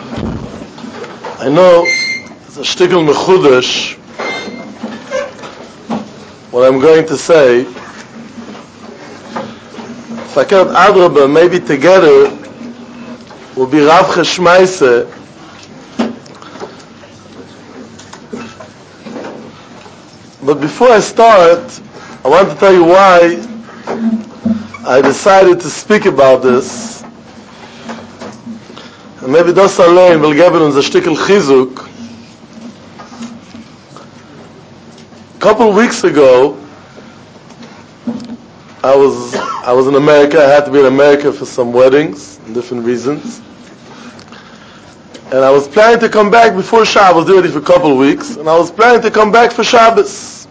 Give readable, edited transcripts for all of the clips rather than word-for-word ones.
I know it's a shtickle mechudesh what I'm going to say. If I can't adraba, maybe together will be Rav Cheshmaise. But before I start, I want to tell you why I decided to speak about this. And maybe das allein will geben uns a shtickle chizuk. A couple of weeks ago, I was in America. I had to be in America for some weddings and different reasons. And I was planning to come back before Shabbos. I was doing it for a couple of weeks. And I was planning to come back for Shabbos.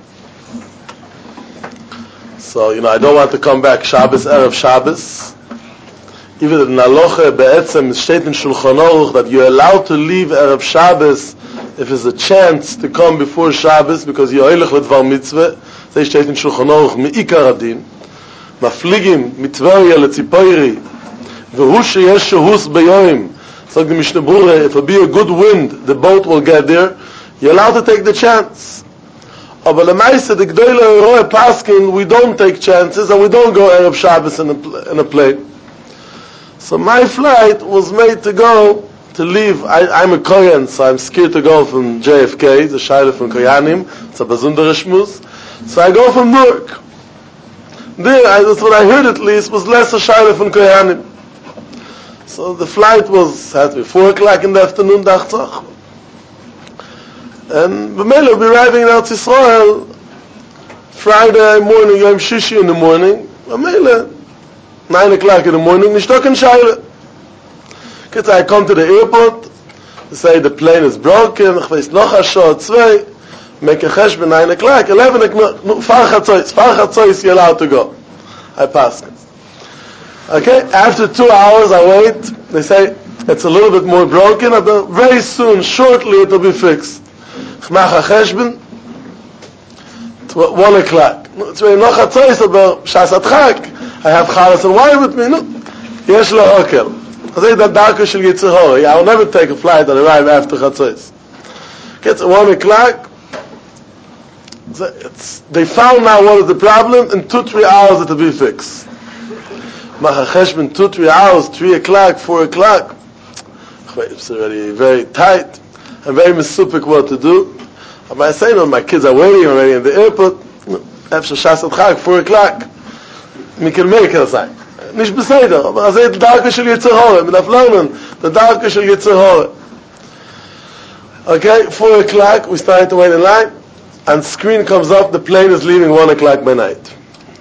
So, I don't want to come back Shabbos, Erev Shabbos. Even in Halacha be'etzem steht in Shulchan Aruch that you're allowed to leave Erev Shabbos if there's a chance to come before Shabbos because you're oilech l'dvar mitzvah. They steht in Shulchan Aruch me'ikar adin. Mafligim mitvaria le'tzipoiri v'hu sheyesh shehus beyoim. So the Mishnah Berurah, if it be a good wind, the boat will get there. You're allowed to take the chance. But lemaisa the Gdoilei Roeh Paskin, we don't take chances and we don't go Erev Shabbos in a plane. So my flight was made to leave. I'm a Kohen, so I'm scared to go from JFK, the Shaila from Koyanim. It's a Bazundar Shmuz. So I go from Newark. There, that's what I heard at least, was less a Shaila from Koyanim. So the flight had to be 4 o'clock in the afternoon, dachtach. And B'mele will be arriving in Eretz Yisrael Friday morning, Yom Shishi in the morning. B'mele 9 o'clock in the morning, nishtok and shaila. I come to the airport, they say the plane is broken, ich weiß noch a shot, 2, make a chesh by 9 o'clock, 11 o'clock, far chatzois, you're allowed to go. I pass. Okay, after 2 hours I wait, they say it's a little bit more broken, but very soon, shortly it will be fixed. Ich mach a chesh by 1 o'clock. It's very noch chatzois, aber shas atchak. I have chalas and wine with me. No, yesh lo okel. I say that darka shel Yetzer Hara. I will never take a flight and arrive after chatzos. Gets 1 o'clock. They found now what is the problem. In 2-3 hours it will be fixed. Machachesh been 2-3 hours, 3 o'clock, 4 o'clock. It's already very tight. I'm very misupik what to do. But I say, my kids are waiting already in the airport. After Shas Chag, 4 o'clock. We can make it sein. Nicht beseder, aber er sagt, Darke shel Yetzer Hara, mit Aflonen, the Darke shel Yetzer Hara. Okay, 4 o'clock, we started to wait in line, and screen comes up, the plane is leaving 1 o'clock by night.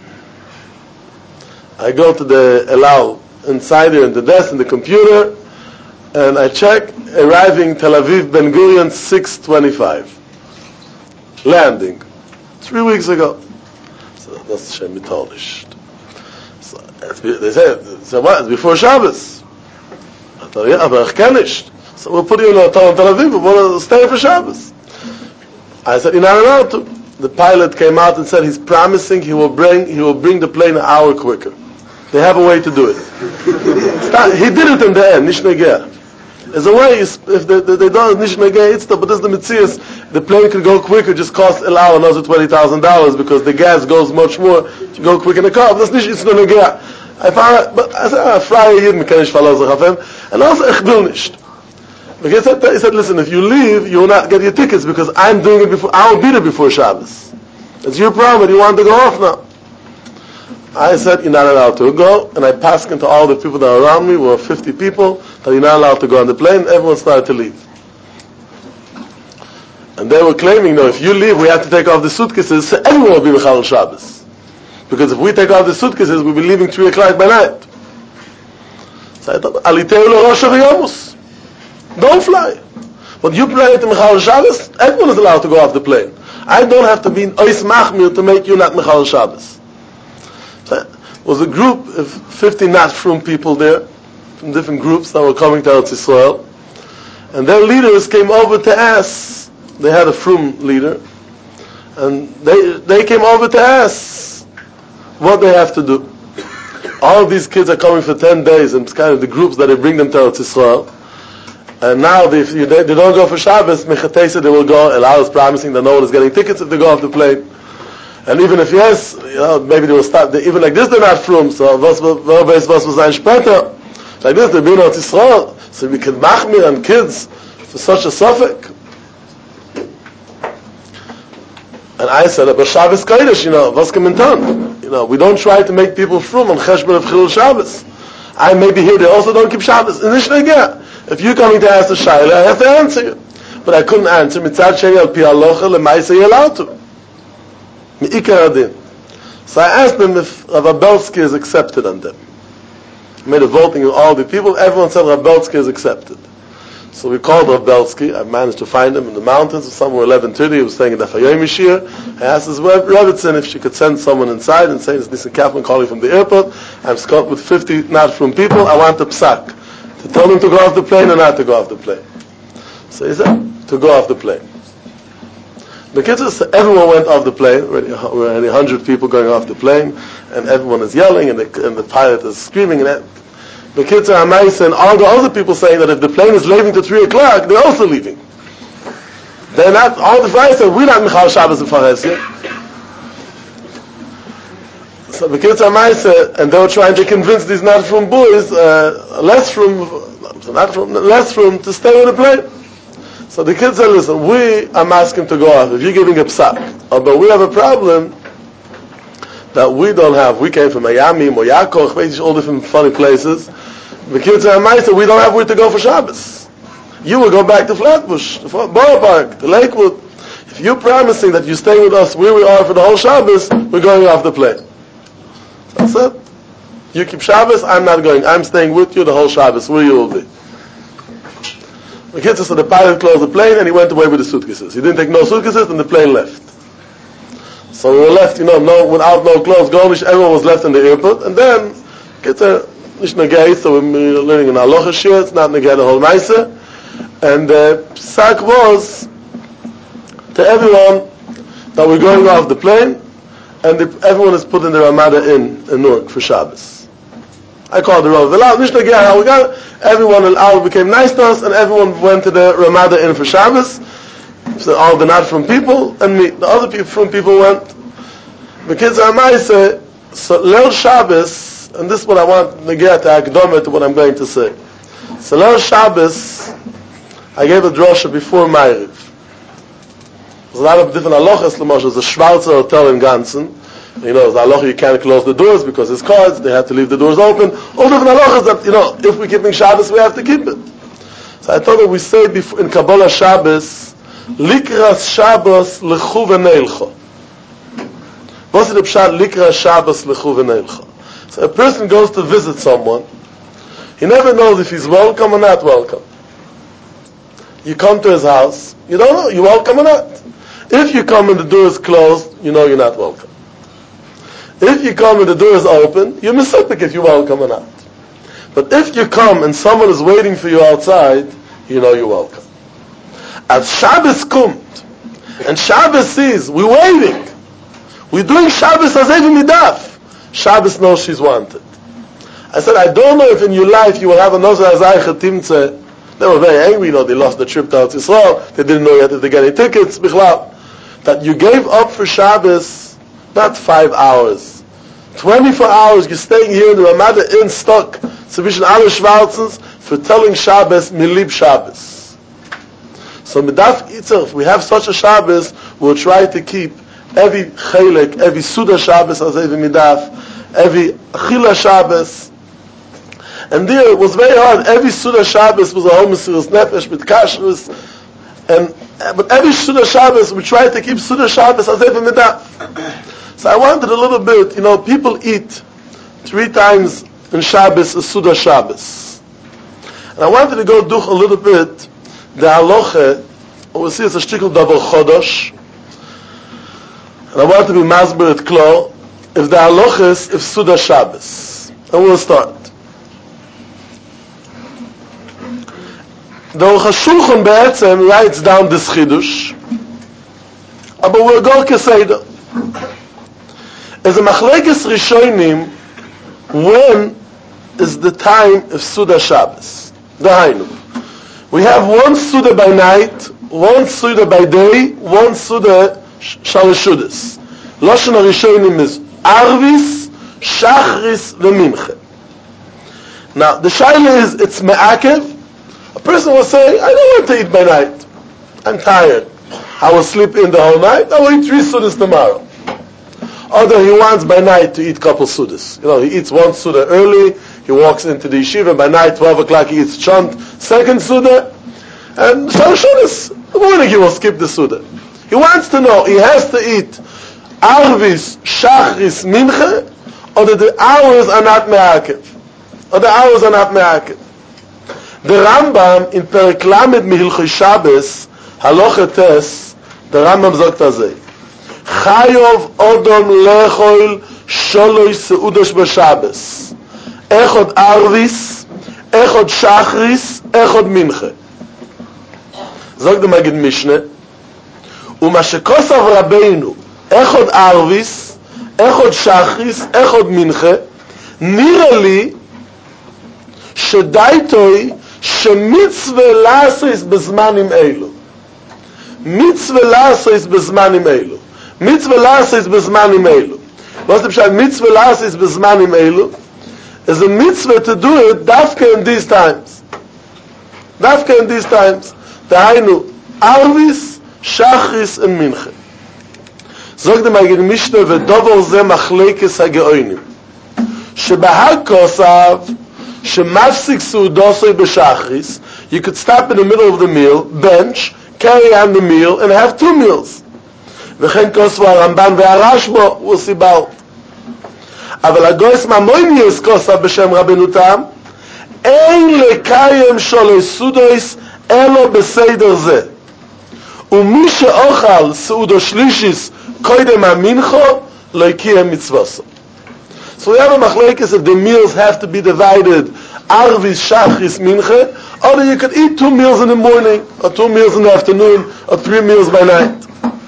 I go to the Elal, inside there in the desk, in the computer, and I check, arriving Tel Aviv, Ben Gurion, 6:25. Landing. 3 weeks ago. So that's Shem Mitolish. They said, so what? It's before Shabbos. I thought, yeah, but I can't. So we'll put you in a hotel in Tel Aviv, we want to stay for Shabbos. I said, you're not allowed to. The pilot came out and said he's promising he will bring the plane an hour quicker. They have a way to do it. He did it in the end, nicht negeh. There's a way, if they don't, nicht negeh, it's but this is the mitzias, the plane could go quicker, just cost an hour another $20,000 because the gas goes much more to go quick in the car. But that's nicht, it's no negeh. I found, but I said, Friday Yidden kann ich verlassen haben, and also ich will nicht. But he said, listen, if you leave, you will not get your tickets because I'm doing it before, I will be there before Shabbos. It's your problem, you want to go off now. I said, you're not allowed to go, and I passed into all the people that are around me, we were 50 people, that you're not allowed to go on the plane, everyone started to leave. And they were claiming, if you leave, we have to take off the suitcases, so everyone will be Mechal Shabbos. Because if we take off the suitcases, we'll be leaving 3 o'clock by night. So I thought, Aliteu lo Rosh Hashanah. Don't fly. But you play to Mechal Shabbos, everyone is allowed to go off the plane. I don't have to be Ois Machmir to make you not Mechal Shabbos. So it was a group of 50 not from people there, from different groups that were coming to Eretz Yisrael. And their leaders came over to ask, they had a Frum leader, and they came over to ask what they have to do. All of these kids are coming for 10 days, and it's kind of the groups that they bring them to Eretz Yisrael. And now if they don't go for Shabbos, Mechatesa, they will go, Allah is promising that no one is getting tickets if they go off the plane. And even if yes, maybe they will start, even like this they're not from, so was sein später. Like this, they're being out Yisrael, so we can machmir on kids for such a suffix. And I said, but Shabbos Kodesh, was kann man tun? We don't try to make people from on Cheshbon of Chilul Shabbos. I may be here, they also don't keep Shabbos. And if you're coming to ask the Shaila, I have to answer you. But I couldn't answer. Mitzad Sheni al Pi Halacha, Lemaisa you're allowed to. Mi'ikar Adin. So I asked them if Rav Abelsky is accepted on them. I made a voting of all the people. Everyone said Rav Abelsky is accepted. So we called Rav Belsky. I managed to find him in the mountains, somewhere 11:30. He was staying in the Fayom Yeshir. I asked his Rebbitzin if she could send someone inside and say, "It's Nissen Kaplan calling from the airport. I'm stuck with 50 not from people. I want a psak to tell them to go off the plane or not to go off the plane." So he said to go off the plane. The kids, everyone went off the plane. We're already 100 people going off the plane, and everyone is yelling, and the pilot is screaming, and the kids are amazed, and all the other people saying that if the plane is leaving to 3 o'clock, they're also leaving. They're not, all the flights said, we're not Michal Shabbos and Faresia. So the kids are amazed, and they were trying to convince these not from boys, less from to stay on the plane. So the kids said, listen, we are asking to go off. If you're giving a psak, but we have a problem that we don't have. We came from Miami, Moyakoch, all different funny places. The kids are amazed, we don't have where to go for Shabbos. You will go back to Flatbush, to Borough Park, to Lakewood. If you're promising that you stay with us where we are for the whole Shabbos, we're going off the plane. So I said, you keep Shabbos, I'm not going. I'm staying with you the whole Shabbos, where you will be. The kids said the pilot closed the plane and he went away with the suitcases. He didn't take no suitcases and the plane left. So we were left, without no clothes, everyone was left in the airport, and then kids are nicht negay, so we're learning in Halacha Shir, it's not negay the whole Maisa. And the psak was to everyone that we're going off the plane, and everyone is put in the Ramada in Newark for Shabbos. I called the Rav. Everyone in Al became nice to us, and everyone went to the Ramada Inn for Shabbos. So all the not from people, and me. The other people from people went. The kids are Maisa, so Leil Shabbos, and this is what I want to get to Akdoma to what I'm going to say. So Leil Shabbos, I gave a drosha before Ma'ariv. There's a lot of different halachas. There's a Schwarzer hotel in Gansen. The halacha you can't close the doors because it's cards. They have to leave the doors open. All different halachas that if we're keeping Shabbos, we have to keep it. So I thought that we say before, in Kabbalah Shabbos, Likras Shabbos lechu v'neilcha. What's the pshat? Likras Shabbos lechu v'neilcha. So a person goes to visit someone. He never knows if he's welcome or not welcome. You come to his house. You don't know. You welcome or not. If you come and the door is closed, you know you're not welcome. If you come and the door is open, you're misopik if you're welcome or not. But if you come and someone is waiting for you outside, you know you're welcome. As Shabbos kommt, and Shabbos sees, we're waiting. We're doing Shabbos as even midaf. Shabbos knows she's wanted. I said, I don't know if in your life you will have a Nozer Azai Chatimtze. They were very angry, they lost the trip to Eretz Yisrael. They didn't know yet if they get any tickets, Bichlal. That you gave up for Shabbos, not 5 hours. 24 hours, you're staying here in the Ramada Inn stuck, Subishan alle Schwarzens, for telling Shabbos, Milib Shabbos. So Midaf Yitzhak, if we have such a Shabbos, we'll try to keep every Chelek, every Suda Shabbos, as every Midaf, every Achila Shabbos. And there it was very hard. Every Suda Shabbos was a whole Mesiras Nefesh with Kashrus. But every Suda Shabbos, we tried to keep Suda Shabbos as every Midaf. So I wanted a little bit, people eat 3 times in Shabbos a Suda Shabbos. And I wanted to go do a little bit the halacha. We see it's a shtickle double chodosh. And I want to be masber at klo if the halacha is if Suda Shabbos. And we'll start. The Aruch HaShulchan Be'etzem writes down this chidush, but we'll go keseda. As a machlekes rishonim, when is the time of Suda Shabbos? Dahainu. We have one Suda by night, one Suda by day, one Suda Shalosh Sudas. Lashon HaRishonim is Arvis, Shachris, Veminche. Now, the Shaila is, it's Me'akev. A person will say, I don't want to eat by night. I'm tired. I will sleep in the whole night. I will eat 3 Sudas tomorrow. Although he wants by night to eat couple Sudas. He eats 1 Suda early, he walks into the yeshiva, by night, 12 o'clock, he eats chant, 2nd Suda, and Shalosh Sudas. In the morning he will skip the Suda. He wants to know, he has to eat Arvis, Shachris, Minche, or that the hours are not Me'akev. The Rambam in Perek Lamed Mehilchos Shabbos, Halacha Tes, the Rambam sagt azay, Chayov Odom Lechol Sholosh Seudos B'Shabbos, Echod Arvis, Echod Shachris, Echod Minche. Sagt der Magid Mishneh, Uma shekosav Rabbeinu, Echod Arvis, Echod Shachris, Echod Minche, nira li שדייטוי שמצווה לעשות בזמנים אלו. מצווה לעשות בזמנים אלו. מצווה לעשות בזמנים אלו. What's the pshat? Mitzvah לעשות בזמנים אלו is a mitzvah to do it dafka in these times. Dafka in these times. דהיינו, Arvis, Shachris and Minche. Sagt der Magid Mishneh, ודובר זה מחלקת הגאונים. שבהכוסף Shemafsik Suudosoi B'Shachris, you could stop in the middle of the meal, bench, carry on the meal, and have 2 meals. V'chen kosvu HaRamban ve'Arashbo, we'll see about. אבל הגויס מהמויניוס כוסף בשם רבנו תם, אין לקיים שולש סודויס אלו בסדר זה. ומי שאוכל סעודו שלישיס קודם המנחו, לא יקיים מצווסו. So we have a machlekes if the meals have to be divided, Arvis, Shachris, Minche, or you could eat 2 meals in the morning, or 2 meals in the afternoon, or 3 meals by night.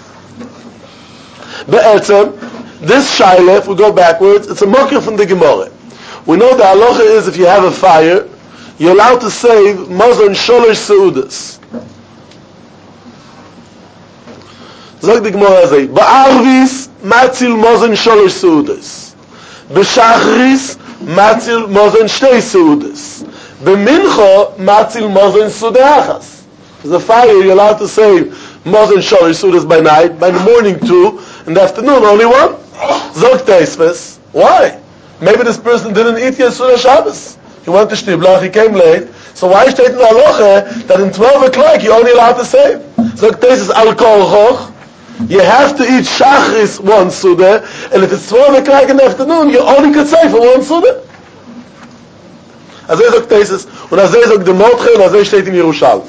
Be'etzem, this shaila, if we go backwards, it's a mokir from the Gemara. We know the halacha is if you have a fire, you're allowed to save mazon sholosh seudas. Zog the Gemara azay, Ba'arvis, matzil mazon sholosh seudas. B'Shachris, matzil mozen 2 seudas. B'Mincha, matzil mozen suda achas. The fire, you're allowed to save mozen sholosh seudas by night, by the morning 2, in the afternoon only 1. Zog Teisves. Why? Maybe this person didn't eat yet Suda Shabbos. He went to Shtiblach, he came late. So why is it in the halacha that in 12 o'clock you're only allowed to save? Zog Teisves al kol choch. You have to eat Shachris 1 Suda, and if it's 12 o'clock in the afternoon, you only could say for 1 Suda. Also sagt Tesis, und also sagt der Mordche, und also steht in Jerusalem.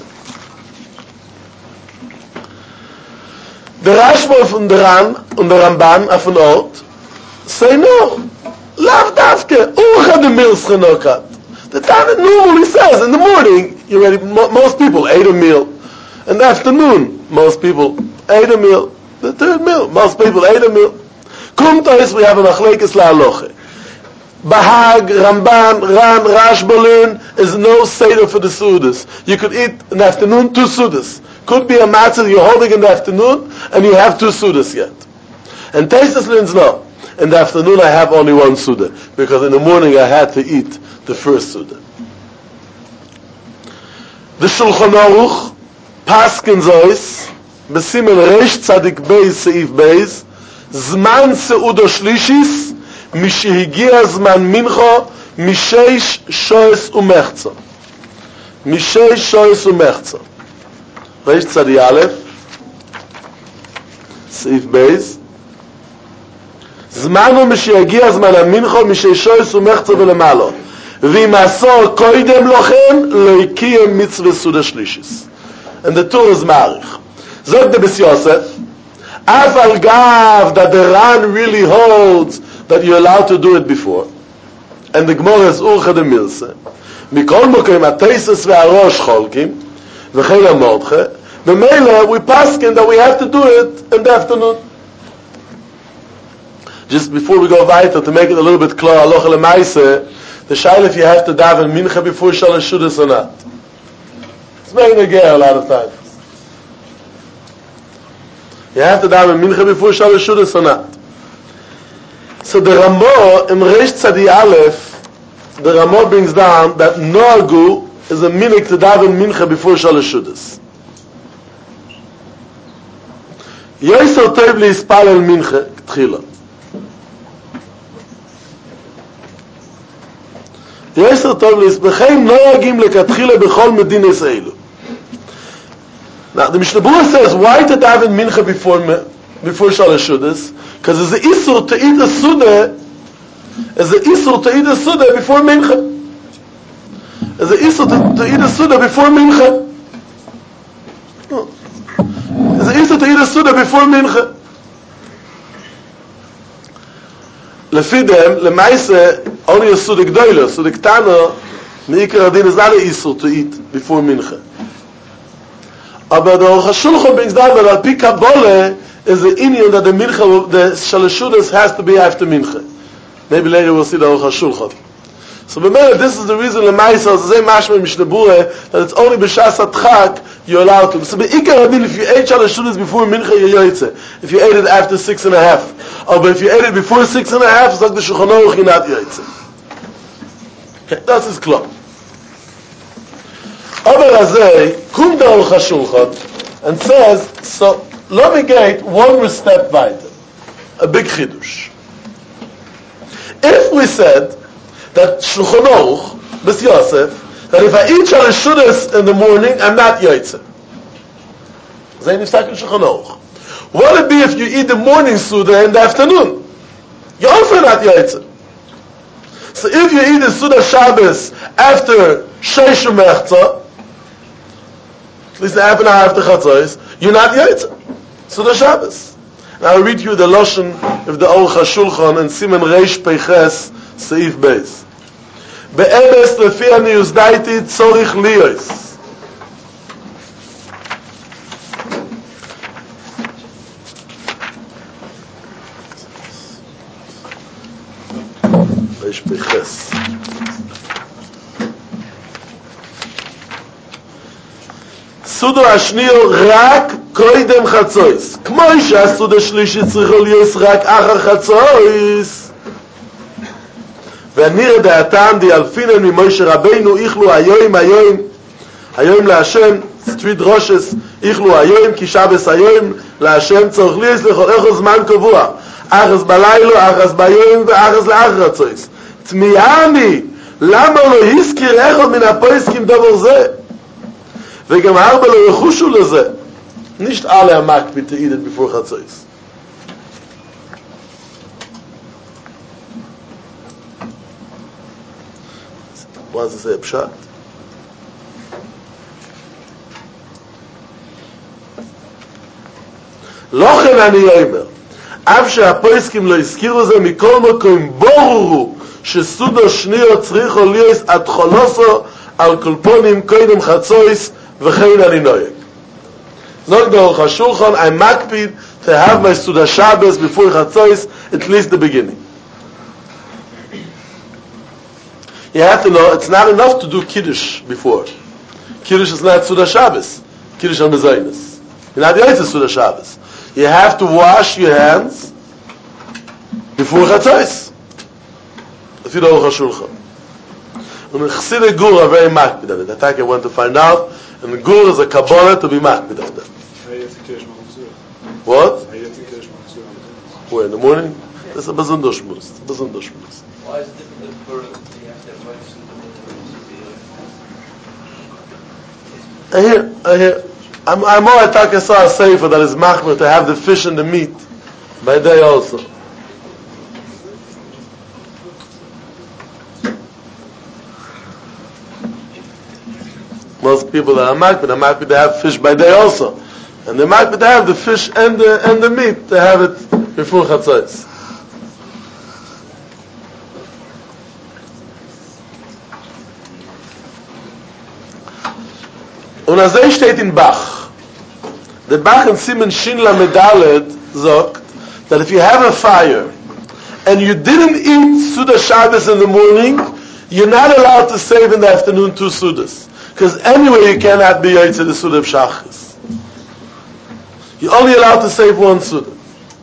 Der Rashba von der Ran und der Ramban auf den Ort say no, lav dafke, ucha de meals genokat. The Tana normally says in the morning, you ready? Most people ate a meal. In the afternoon, most people ate a meal. The 3rd meal, most people ate a meal. Kumt us, we have a machlekes la'aloche. Bahag, Ramban, Ran, Rashbalin is no seder for the sudas. You could eat in the afternoon 2 sudas. Could be a matzah you're holding in the afternoon and you have 2 sudas yet. And Tesis learns no. In the afternoon I have only 1 suda because in the morning I had to eat the 1st suda. The Shulchan Aruch Paskin Zois Besimen Reish Tzadik Beis Seif Beis Zman Seudo Shlishis Mishehigia Zman Mincho Misheish Shoes Umechzo Misheish Shoes Umechzo Reish Tzadik Aleph Seif Beis Zmanu Mishehigia Zman Mincho Misheish Shoes Umechzo Velemalo V'im Asor Koidem Lochem Lo Yikiyem Mitzvah Suda Shlishis. And the Torah is Marich. Zog the Bes Yosef, Af al Gav, that the Ran really holds that you're allowed to do it before. And the Gemara is Urcha de Milse. Mikol Mokim HaTeises ve'Arosh Cholkim, V'chein HaMordche, B'meila, we paskin that we have to do it in the afternoon. Just before we go weiter, to make it a little bit clear, Halacha L'Maaseh, the shaila if you have to daven mincha before Shalosh Seudos or not. It's very again a lot of times. You have to daven mincha before Shalosh Shudas or not. So the Ramah in Reish Tzadi Aleph, the Ramah brings down that Noagu is a minik to daven mincha before Shalosh Shudas. Yosel Tov lihispalel mincha tchila. Yosel Tov lihispalel noagim lekatchila bechol medinas elu. Now the Mishnah Berurah says why to daven mincha before Shalosh Shudas? Because there's an isur to eat a suda. There's an isur to eat a suda before mincha. There's an isur to eat a suda before mincha. There's an isur to eat a suda before mincha. Lefidem, lemaise, only a suda gdoila, suda ktana, meikar adin is not an isur to eat before mincha. Aber the Aruch HaShulchan brings down that al pi Kabbalah is the inyan that the mincha, the Shalosh Shudas has to be after mincha. Maybe later we'll see the Aruch HaShulchan. So remember, this is the reason lemaisa is the same mashma in Mishnah Berurah that it's only b'shas adchak you're allowed to. So beikar adin, if you ate Shalosh Shudas before mincha, you're yoytze. If you ate it after 6.5, but if you ate it before 6.5, it's like the Shulchan Aruch, you're not yoytze. Okay, that's his club. Aber Azay, kum the Aruch HaShulchan and says, so let me get one more step weiter, a big chidush. If we said that Shulchan Aruch, B's Yosef, that if I eat Shalosh Shudas in the morning, I'm not yoytze. Zay nifsak in Shulchan Aruch. What would it be if you eat the morning Suda in the afternoon? You're also not yoytze. So if you eat the Suda Shabbos after Sheish Mechza, at least half an hour after Chatzos, you're not yoytze. Suda Shabbos. Now I'll read you the Lashon of the Aruch HaShulchan and Siman Reish Peiches Seif Beis. Be'emes lefi ani yuzdaiti tzorich liyos. Reish Peiches. Sudo השניו רק קודם חצויס. כמו שהסוד השלישי צריך להיות רק אחר חצויס. ונראה דעתם די אלפינן ממוישה רבינו איכלו היום להשם, סטריט רושס, איכלו היום, כי שבס היום להשם צורך ליס לכל איכו זמן קבוע. אחס בלילו, אחס ביום ואחס לאחר חצויס. תמיהני, למה לא הזכיר איכו מן הפויסקים דבר זה? וגם הרבה לא יחושו לזה. Nicht alle are makbid to eat it before Chatzos. What does it say, Pshat? לכן אני אומר, אף שהפויסקים לא הזכירו זה, מכל מקום בורו שסודו שניו צריכו להיות עד חולוסו על קולפונים קודם חצויס וכן אני נוהג. Zog the Aruch HaShulchan, I'm makpid to have my Suda Shabbos before Chatzos, at least the beginning. You have to know, it's not enough to do Kiddush before. Kiddush is not Suda Shabbos. Kiddush on Mezainis. You're not yet to Suda Shabbos. You have to wash your hands before Chatzos. If you know Aruch HaShulchan. And the Chassidei Gur are very makpid on it. That I went to find out. And the Gur is a Kabbalah to be makpid of them. What? Where, in the morning? That's a Bazundosh Shmuz. Why is it different for you have to have I hear. I'm more attack a sefer that is machmer to have the fish and the meat by day also. Most people that are makbid, they have fish by day also. And they makbid, they have the fish and the meat, they have it before Chatzos. Und als steht in Bach. The Bach in Siman Shin Lamed Dalet sagt, that if you have a fire, and you didn't eat Suda Shabbos in the morning, you're not allowed to save in the afternoon 2 Sudas. Because anyway you cannot be Yaitse the Suda of Shachris. You're only allowed to save one Suda.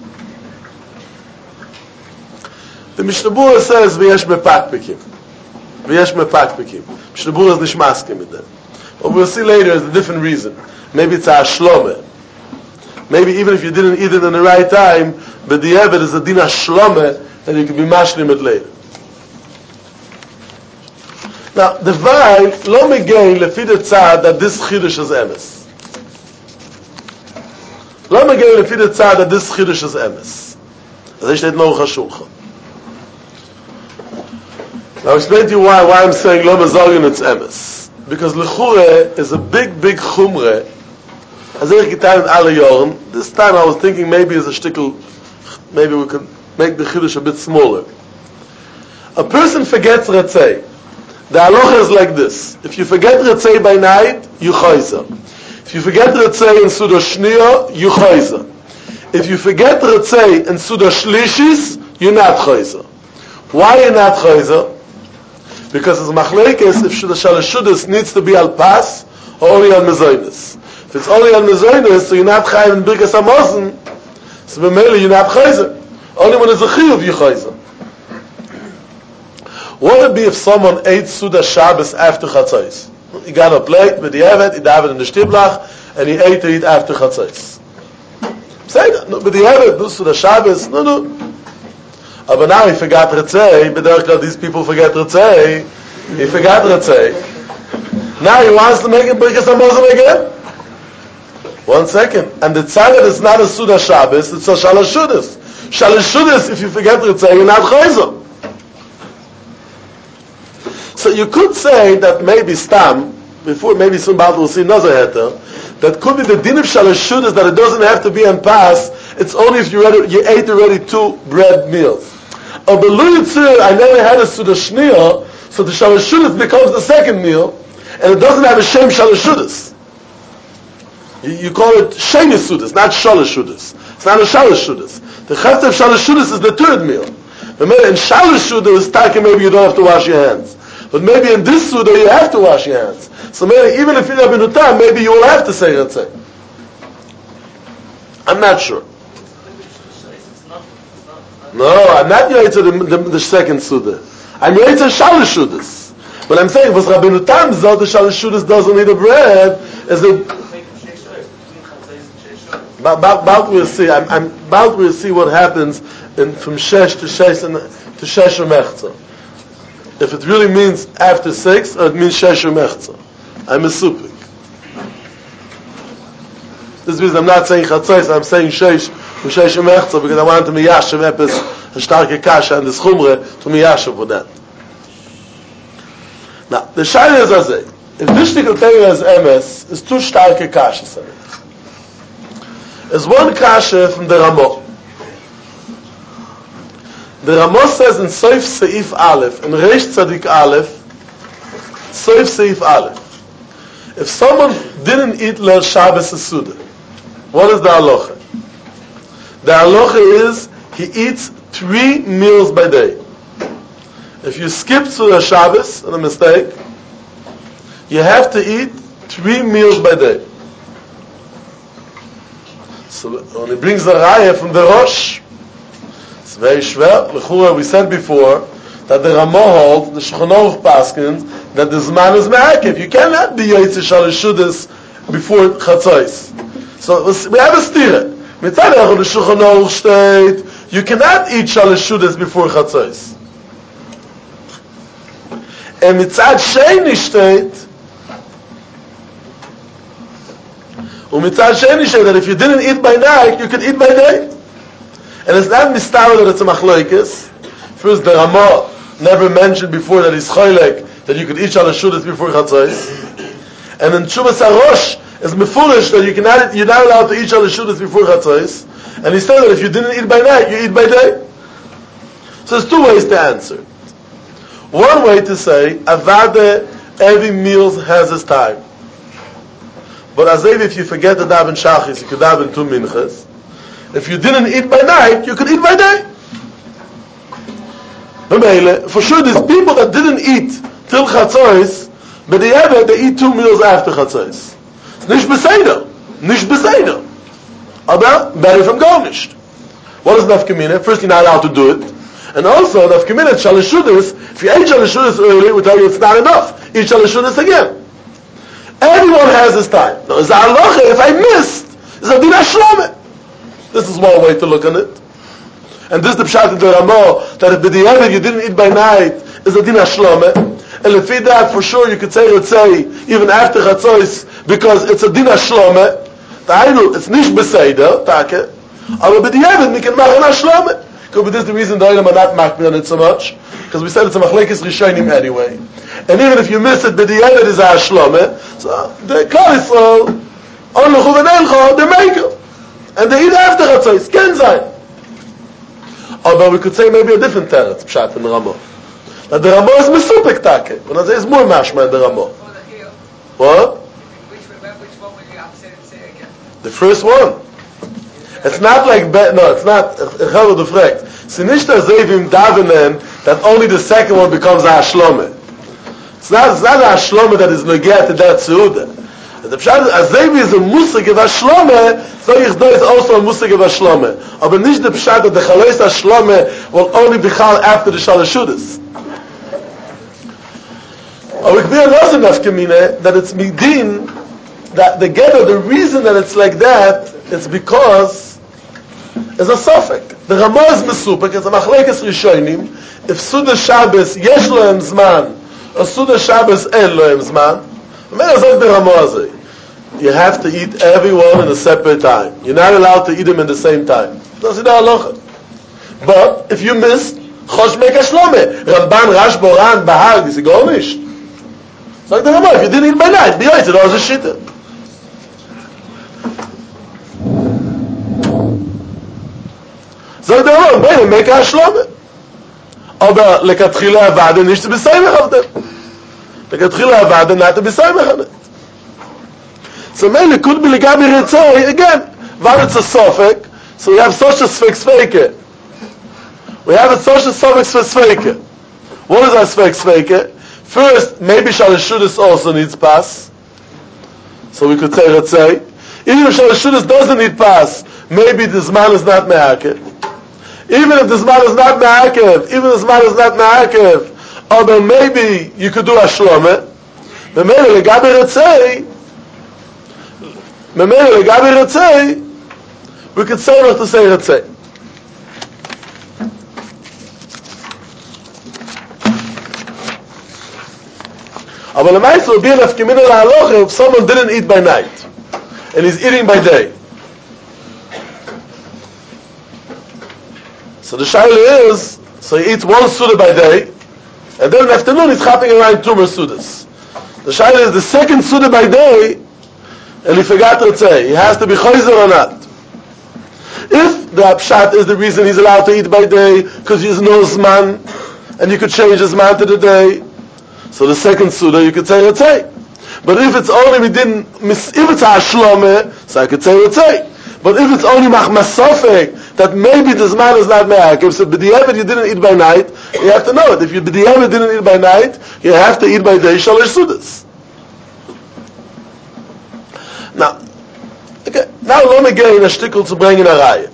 The Mishnah Berurah says, V'yesh mepakpekim. V'yesh mepakpekim. Mishnah Berurah is nishmaskim with them. But we'll see later is a different reason. Maybe it's a shlomeh. Maybe even if you didn't eat it in the right time, but the Eved is a din shlomeh, and you can be mashlim it later. Now, the vibe, lo megein lefi the tzad that this chidush is emes. Lo megein lefi the tzad that this chidush is emes. As I said, no chashulcha. Now, I'll explain to you why I'm saying lo mezorgin it's emes. Because lechure is a big chumre. As I getan in alle Jahren, this time I was thinking maybe as a shtickle, maybe we can make the chidush a bit smaller. A person forgets Ratzei. The halacha is like this. If you forget Ratzei by night, you chayza. If you forget Ratzei in Suda Shniya, you chayza. If you forget Ratzei in Suda Shlishis, you're not chayza. Why you're not chayza? Because it's machlekes if the Shalosh needs to be al pas or only al mezonos. If it's only al mezonos, so you're not chayiv in Birkas Hamazon, so b'meili you're not chayza. Only when it's a chiyuv you chayza. What would it be if someone ate Suda Shabbos after Chatzos? He got a plate with the Evet, he davened in the Shtiblach, and he ate it after Chatzos. Say that, no, with the Evet, do Suda Shabbos, no. But now he forgot Ratzei, but these people forget Ratzei, he forgot Ratzei. Now he wants to make it Birkas Hamazon again? 1 second. And the Tzagat is not a Suda Shabbos, it's a Shalosh Shudas. Shalosh Shudas, if you forget Ratzei, you're not Chayza. So you could say that maybe Stam, before maybe soon Bald will see Nazar Heter, that could be the din of Shalosh Shudas that it doesn't have to be on pass, it's only if you ate already 2 bread meals. But I never had a Suda Shniya, so the Shalosh Shudas becomes the second meal, and it doesn't have a Shem Shalosh Shudas. You call it Sheni Sudas, not Shalosh Shudas. It's not a Shalosh Shudas. The Chesed of Shalosh Shudas is the third meal. But maybe in Shalosh Shudas, maybe you don't have to wash your hands. But maybe in this Suda you have to wash your hands. So maybe even if you're not Benutam, maybe you will have to say Ratzei. I'm not sure. No, I'm not Yaitze the second Suda. I'm Yaitze Shalosh Shudas. But I'm saying, was Rabbeinu Tam zot the Shalosh Shudas doesn't need a bread, is it... About we'll see. About we'll see what happens from Shesh to Shesh to Shesh Mechza. If it really means after 6, or it means Shesh Mechza. I'm a supik. This means I'm not saying Chatzos, I'm saying Shesh Mechza, because I want to miyashav epis a starke kasha and this chumre to miyashav for that. Now, the shayla is as if this shtickle Torah is emes, is 2 starke kashas on it. There's one kasha from the Ramah. The Ramah says in Soif Seif Aleph, in Reish Tzadik Aleph, Soif Seif Aleph, if someone didn't eat Leil Shabbos Suda, what is the halacha? The halacha is he eats 3 meals by day. If you skip Suda Shabbos, and a mistake, you have to eat 3 meals by day. So when he brings the raya from the Rosh, it's very schwer. L'chura, we said before that the Ramah holds, the Shulchan Aruch paskins, that the Zman is me'akev. You cannot be Yaitze Shalosh Shudas before Chatzos. So we have a stira. Mitzad Echad the Shulchan Aruch state, you cannot eat Shalosh Shudas before Chatzos. And Mitzad Sheni state, Umitzad Sheni state that if you didn't eat by night, you could eat by day. And it's not mistar that it's a machlokes. First, the Ramah never mentioned before that he's choylek, that you could eat Shalosh Shudas before Chatzos. And in Tshuvas HaRosh, it's mefurish that you're not allowed to eat Shalosh Shudas before Chatzos. And he said that if you didn't eat by night, you eat by day. So there's 2 ways to answer. One way to say, Avada, every meal has its time. But as if you forget to daven Shachis, you could daven 2 minchas. If you didn't eat by night, you could eat by day. For sure, there's people that didn't eat till Chatzos, But they eat 2 meals after Chatzos. Nicht beseder. Aber better from Gomisht. What is nafkamina? First, you're not allowed to do it. And also, nafkamina, Shalashudis, if you ate Shalashudis early, we tell you it's not enough. Eat Shalashudis again. Everyone has his time. Now, is halacha, if I missed, is a din hashlome. This is one way to look at it. And this is the pshat in the Ramah, that if b'diavad you didn't eat by night, is a din hashlome. And if you that, for sure, you could say, even after Chatzos, because it's a din hashlome. It's nicht beseder, take. Aber b'diavad, we can machen hashlome. Could be this the reason the Olam are not makbid on it so much, because we said it's a machlekes rishonim anyway. And even if you miss it, b'diavad is a hashlome. So the Klal Yisrael, on l'chu v'neilcha, they make it. And they eat after Chatzos, ken zayin. But we could say maybe a different teretz, pshat in the Ramah. That the Ramah is mesupek take. When I say it's more mashma in the Ramah. What? Which one will you have to say again? The first one. It's not like, no, it's not, ich habe gefragt. Sie nicht as if im Davenen, that only the second one becomes a hashlome. It's not a hashlome that is negate to that seuda. The pshat, Azevi is a musig of hashlome, so ich do is also a musig of hashlome. Aber nicht the pshat that the chalois hashlome will only be chal after the shalashudas. Or it be a loss enough kamine that it's midin, that the reason that it's like that, it's because it's a suffix. The Ramah is mesupek, it's a machlekes rishonim. If Suda Shabbos yesh lohem zman, or Suda Shabbos en lohem zman, the Ramah you have to eat everyone in a separate time. You're not allowed to eat them in the same time. That's the halacha. But if you missed, chosh make hashlome. Ramban, Rash, Boran, Bahag, you say go nicht. So the Ramah, if you didn't eat by night, be it was a shita. So the Ramah, better make hashlome. Aber lekatchila avada nicht to be saimach of them. Lekatchila avada not to be saimach on it. So mainly could be legabi retzoi again. But it's a suffix, so we have such a suffix fake. We have a such a suffix for sveke. What is our suffix fake? First, maybe Shalashudis also needs pass. So we could say retzoi. Even if Shalashudis doesn't need pass, maybe the zman is not me'akev. Even if the zman is not me'akev, although maybe you could do hashlome. But maybe legabi retzoi. We could say not to say Retzei. Aber the mice will be enough communal halacha if someone didn't eat by night and he's eating by day. So the shaila is, so he eats one suda by day, and then in the afternoon he's hopping around 2 more sudas. The shaila is the second suda by day, and he forgot to say, he has to be chayzer or not. If the pshat is the reason he's allowed to eat by day, because he's no zman, and you could change his man to the day, so the second suda you could say retzei. But if it's only if it's a hashlome, so I could say retzei. But if it's only machmasofek, that maybe the zman is not me'akev, so b'diavad you didn't eat by night, you have to know it. If you b'diavad didn't eat by night, you have to eat by day shalosh sudas. Now, let me get in a shtickle to bring in a raya.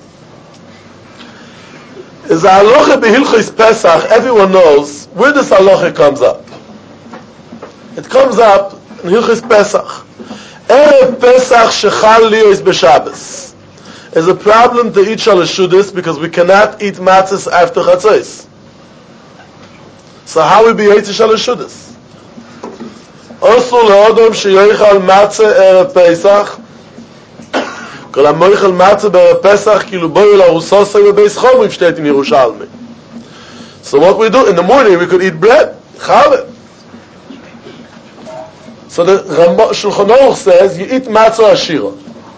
Is a halacha b'hilchos Pesach, everyone knows where this halacha comes up. It comes up in Hilchos Pesach. Erev Pesach shechal liyos b'Shabbos. Is a problem to eat shalashudis because we cannot eat matzahs after Chatzos. So how we be eating shalashudis? Also, le'odom sheyoichal matzah erev Pesach. Kol ha'moichal matzah erev Pesach kilu boyu la'usosay bebeis chomrim steht in Yerushalmi. So what we do in the morning, we could eat bread, challah. So the Shulchan Aruch says you eat matzah ashira.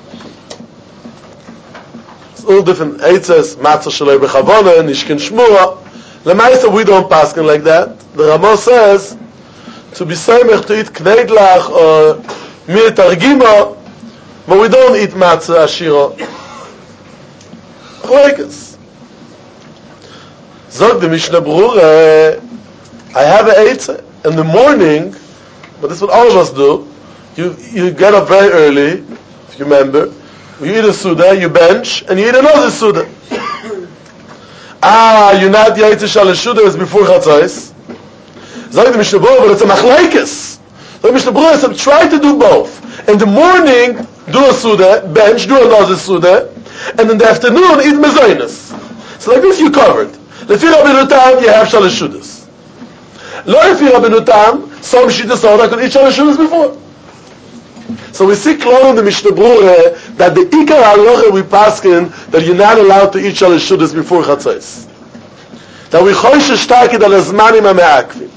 It's all different. It says matzah shalei b'chavona, nishkin shmua. Lemaisa we don't paskin like that. The Ramah says to be samech to eat kneidlach or mir targima, but we don't eat matzah ashira. Chlekes. Zog the Mishnah Berurah, I have an eitzah in the morning. but this is what all of us do. You get up very early, if you remember. You eat a Suda, you bench, and you eat another Suda. You're not Yaitze Shal Suda, it's before Chatzos. Zog the Mishnah Berurah, but it's a machlekes. The Mishnah Berurah said, try to do both. In the morning, do a Suda, bench, do another Suda, and in the afternoon, eat Mezonos. So like this, you covered. Lefi Rabbeinu Tam, you have Shal Shudas. Lo Lefi Rabbeinu Tam, some Shittas I could eat Shal Shudas before. So we see clearly in the Mishnah Berurah that the Ikar Halacha we paskin that you're not allowed to eat Shal Shudas before Chatzos. That we choishes takid al azmanim ha'me'akvim.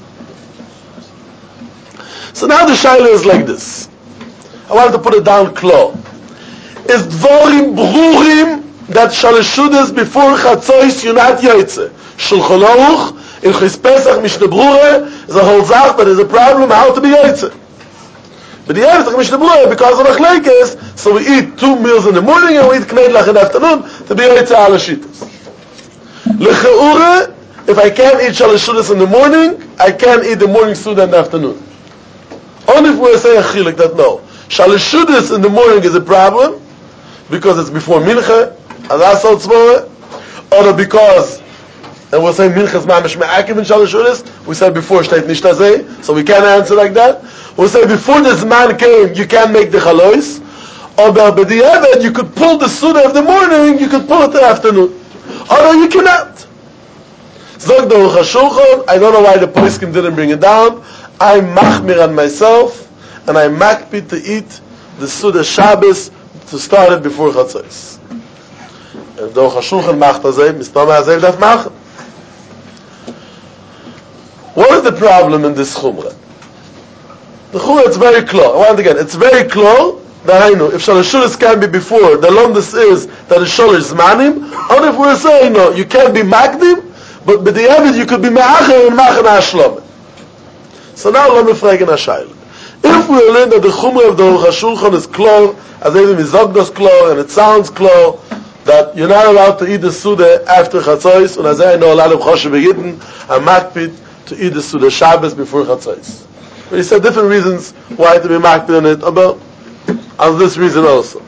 So now the shaila is like this. I wanted to put it down clear. Is dvorim brurim that Shal Shudas before Chatzos you're not Yaitze. Shulchan Aruch in Chis Pesach Mishnah Berurah is a whole zach, but there's a problem how to be Yaitze. But the end of Mishnah Berurah, because of machlekes, so we eat 2 meals in the morning and we eat kneidlach in the afternoon to be Yaitze al Shittas. Lecheura, if I can't eat Shal Shudas in the morning, I can't eat the morning Suda in the afternoon. Only if we're saying a chilik that no. Shal Shudas in the morning is a problem, because it's before Mincha, Alasal Tzmorah, or because, and we'll say Mincha's Mamish Me'akiv in Shal Shudas, we said before Shteit Nishtazeh, so we can't answer like that. We'll say before this man came, you can't make the chalois, or b'diavad, you could pull the Suda of the morning, you could pull it in the afternoon. Or no, you cannot. Zog the Aruch HaShulchan, I don't know why the Poskim didn't bring it down. I machmir on myself, and I makpid to eat the Suda Shabbos to start it before Chatzos. And the Aruch HaShulchan macht azay, mistama azay daf machen. What is the problem in this chumrah? The chumrah, it's very clear. I want again, it's very clear that I know if Shal Shudas can be before, the longest is that it's Shalosh Zmanim, or if we're saying no, you can't be Magdim, but the Evid you could be Me'acher and Machen HaShlomim. So now let me frag in Ashayla. If we learn that the chumrah of the Aruch HaShulchan is clear, as even Mizogdos clear, and it sounds clear, that you're not allowed to eat the Suda after Chatzos, and as I know a lot of Choshev Yidden are makpid to eat the Suda Shabbos before Chatzos. But he said different reasons why to be makpid on it, about on this reason also.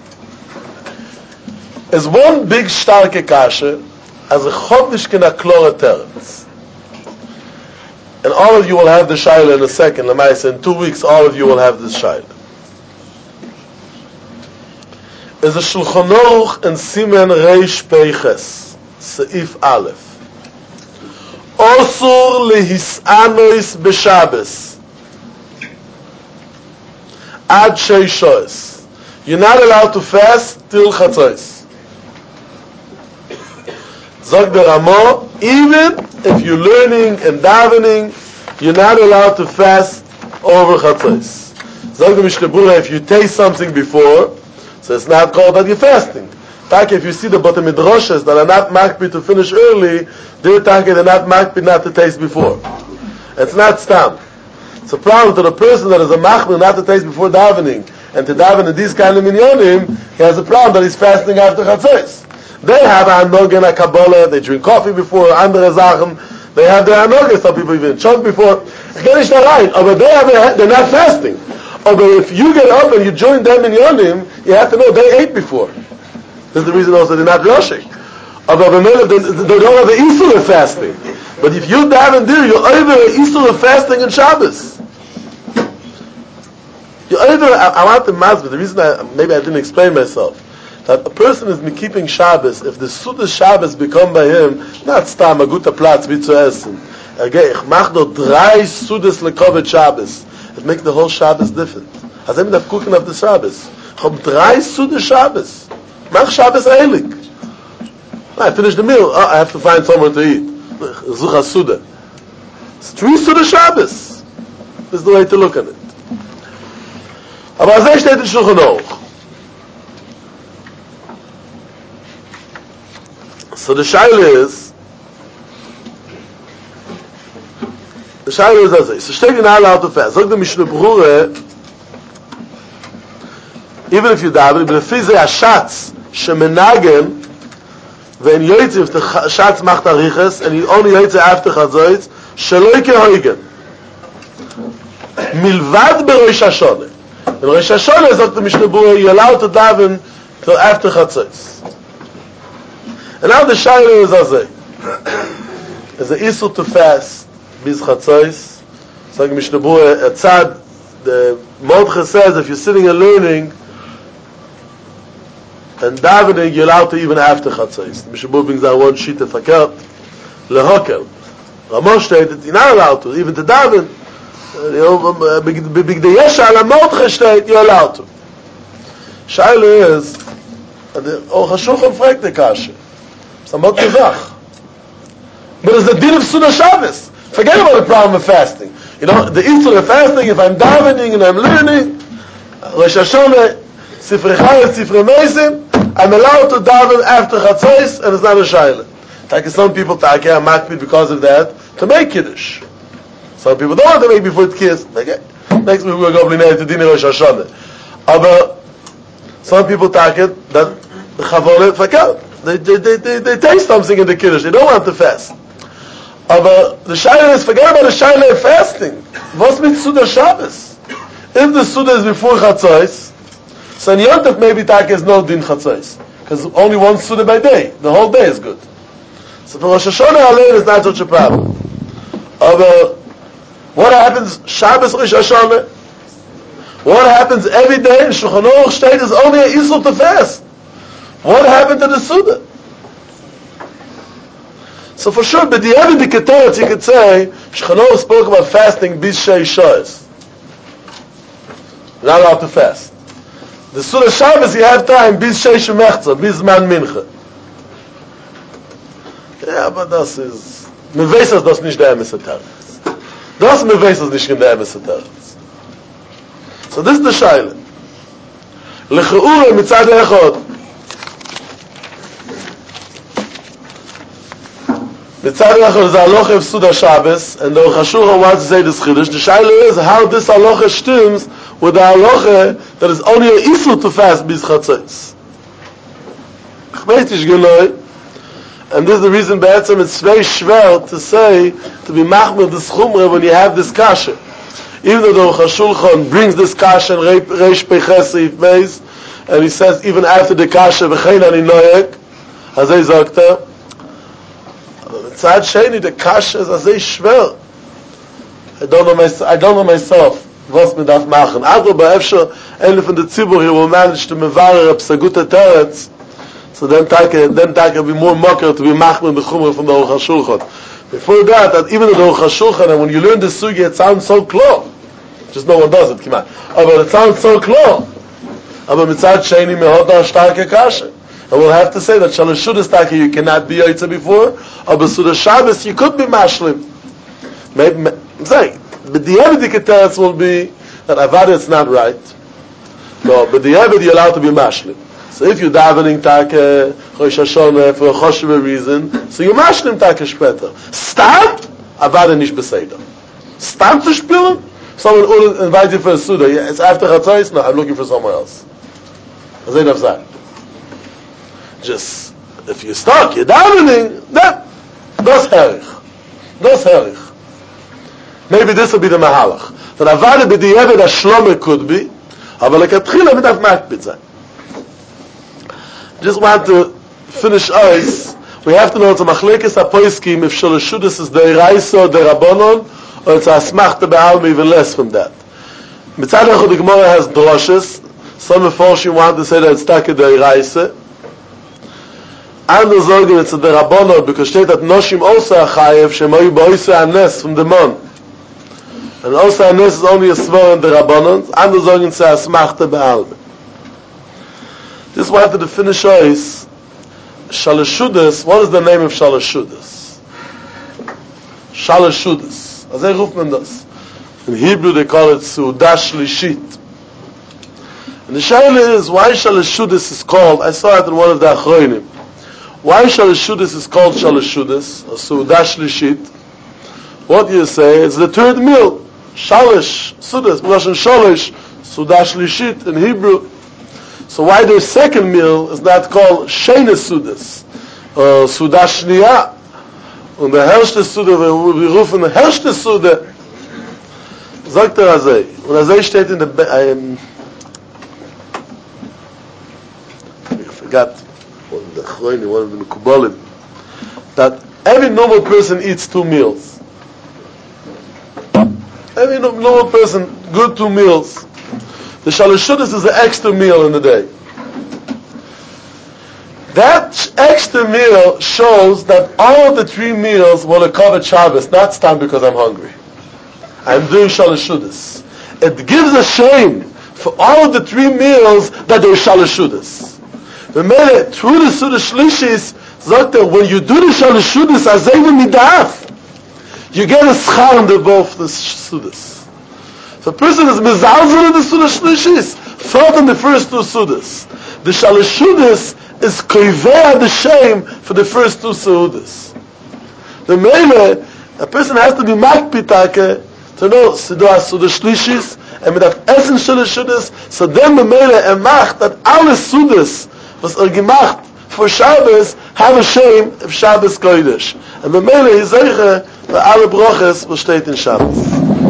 Is one big starke kasha as a chodesh kena klora teretz. And all of you will have the shaila in a second. Lamaisa, in 2 weeks, all of you will have this shaila. Is a Shulchan Aruch in Simen Reish Peiches, Seif Aleph. Osur lehisanois b'Shabbos. Ad sheishois. You're not allowed to fast till Chatzos. Zog the Ramo, even if you're learning and davening, you're not allowed to fast over Chatzos. Zog the Mishnah Berurah, if you taste something before, so it's not called that you're fasting. Take if you see the bottom midrashes that are not makpid to finish early, they're not makpid not to taste before. It's not stam. It's a problem to the person that is a machmir not to taste before davening, and to daven in these kind of minyanim, he has a problem that he's fasting after Chatzos. They have a anogen, a kabbalah, they drink coffee before, andere Sachen, they have their anogen, some people even chug before. But they're not fasting. But if you get up and you join them in Yonim, you have to know they ate before. This is the reason also they're not rushing. But they don't have the Isur of fasting. But if you daven there, you're over the Isur of fasting in Shabbos. You're over, I want to mazbe, the reason maybe I didn't explain myself, that a person is keeping Shabbos, if the Suda Shabbos become by him, not stam, a guter Platz wie zu essen. Ich mach nur 3 Sudas lekovet Shabbos. It makes the whole Shabbos different. As I have cooking of the Shabbos. Ich habe 3 Suda Shabbos. Mach Shabbos eilig. I finished the meal. I have to find somewhere to eat. Zucha Suda. It's 3 Suda Shabbos. This is the way to look at it. Aber as I steht in Shulchan Aruch. So the shaila is as this. So steht you're not allowed to fast. Sag the Mishnah Berurah, even if you daven, but if it's a shatz shemenagen, when yoytze, if the shatz macht ariches, and you only yoytze after chazoytz, shaloi kehoigen. Milvad beRosh Hashanah. In Rosh Hashanah, sagt the Mishnah Berurah, you're allowed to daven till after Chatzos. And now the Shaila is as there's an issue to fast bis Chatzos. So like Mishnah Berurah, at Tzad, the Mordechai says if you're sitting and learning and davening, you're allowed to even after Chatzos. The Mishnah Berurah brings down one sheet of Hakert, lehokel. Ramosh stated you're not allowed to, even to daven. B'gdei Yesha ala Mordechai steht, you're allowed to. Shaila is, the Aruch HaShulchan fragt the kasha. It's not gezach. But it's the din of Suda Shabbos. Forget about the problem of fasting. You know, the issue of fasting, if I'm davening and I'm learning, Rosh Hashanah, Sifrei Chayes, Sifrei Meisim, I'm allowed to daven after Chatzos, and it's not a shayla. Like some people take a makbid because of that, to make Kiddush. Some people don't want to make before Tkiyas. Next week we'll go to Din Rosh Hashanah. But some people take it that the Chavole Fakal. They taste something in the Kiddush. They don't want to fast. But the Shaila is, forget about the Shaila of fasting. What's with Suda Shabbos? If the Suda is before Chatzos, so in Yom Tov maybe take is no Din Chatzos. Because only one Suda by day. The whole day is good. So for Rosh Hashanah alone is not such a problem. What happens Shabbos Rosh Hashanah? What happens every day in Shulchan Aruch State is only an issue to fast. What happened to the Suda? So for sure, but the other Keteret you could say, Shulchan Aruch spoke about fasting bis shei shos. Not allowed to fast. The Suda Shabbos you have time bis shei shemechza, bis man mincha. Ja, aber das ist, man weiß, dass das nicht der Emes Teretz. Das man weiß, dass nicht der Emes Teretz. So this is the Shaila. L'cheura mitzad echad. Mitzad echad is a halacha of Suda Shabbos, and the Aruch HaShulchan wants to say this Chiddush. The Shaila is how this halacha stems with the halacha that is only an issue to fast bis Chatzos. Ich weiß nicht genau. And this is the reason be'etzem it's very schwer to say, to be machmir this chumrah when you have this kasha. Even though the Aruch HaShulchan brings this kasha in Reish Peiches Seif Beis, and he says even after the kasha, v'chein ani noyek, azay zokta, tzad sheni, the kasha is azay schwer. I don't know myself, was me darf machen. Adro ba'efsher, elef in the tzibur, he will manage to mevarer psagut teretz. So then take be more mocker to be machmir the chumrah from the Aruch HaShulchan. Before that even the Aruch HaShulchan, and when you learn the sugya, it sounds so close. Just no one does it, come on. But it sounds so close. Aber mitzad sheni mehoda starke kasha. And we'll have to say that Shalosh Shudas Taka you cannot be Yaitza before, but Suda Shabbos you could be mashlim. Maybe I'm saying, but the Evid Keteret will be that Avada it's not right. No, but the Evid you're allowed to be mashlim. So if you're davening Taka Rosh Hashanah for a choshev reason, so you mashlim Taka später. Stam Avada nicht beseder. Stam to spielen. Someone invites you for a Suda. Yeah, it's after Chatzos. No, I'm looking for somewhere else. Azay nafzak. Just if you're stuck, you're davening. Das herich. Maybe this will be the mahalach. That avada b'di'evet hashloma could be, aber lekatchila midaf makbid zay. Just want to finish us. We have to know it's a machlekes hapoiskim if Shalosh Shudas is deiraisa or derabonon, or it's a asmachta be'alma even less from that. Mitzad echad the Gemara has droshes. Some Meforshim want to say that it's taka deiraisa. Andere sagen it's a derabonon because steht that noshim also a chayev shemayu ba'oisa anes from the mon. And also anes is only a svar in derabonon. Andere sagen it's a asmachta be'alma. Just wanted to finish us. Shalosh Shudas. What is the name of Shalosh Shudas? Shalosh Shudas. Azay ruft man das. In Hebrew they call it Suda Shlishit. And the shaila is why Shalosh Shudas is called. I saw it in one of the Achronim. Why Shalosh Shudas is called Shalosh Shudas or Suda Shlishit? What do you say? It's the third meal. Shalosh Shudas. Lashon Shalosh Suda Shlishit in Hebrew. So why their second meal is not called Sheina Sudas or Suda Shniya? Und der herrschste Suda, wir rufen der herrschste Suda. sagt also, und also steht in der, I forgot, one of the Mekubalim, that every normal person eats 2 meals. Every normal person, good 2 meals. The Shalashudis is an extra meal in the day. That extra meal shows that all of the 3 meals will cover Shabbos, not time because I'm hungry. I'm doing Shalashudis. It gives a shame for all of the 3 meals that they're Shalashudis. Remember, through the Suda Shlishis, sagt when you do the Shalashudis, Azayim Midaf, you get a schar in both the Sudas. So a person is mezalzel in the Suda Shlishis, thought in the first 2 Sudas. The Shalashudis is koivea the shame for the first 2 Sudas. The Mele, a person has to be makpitake to know Suda Shlishis, and mit auf Essen Shalashudis, so then the Mele macht that alle Sudas was gemacht for Shabbos have a shame of Shabbos Kodesh. And the Mele is zeiche for alle Broches was steht in Shabbos.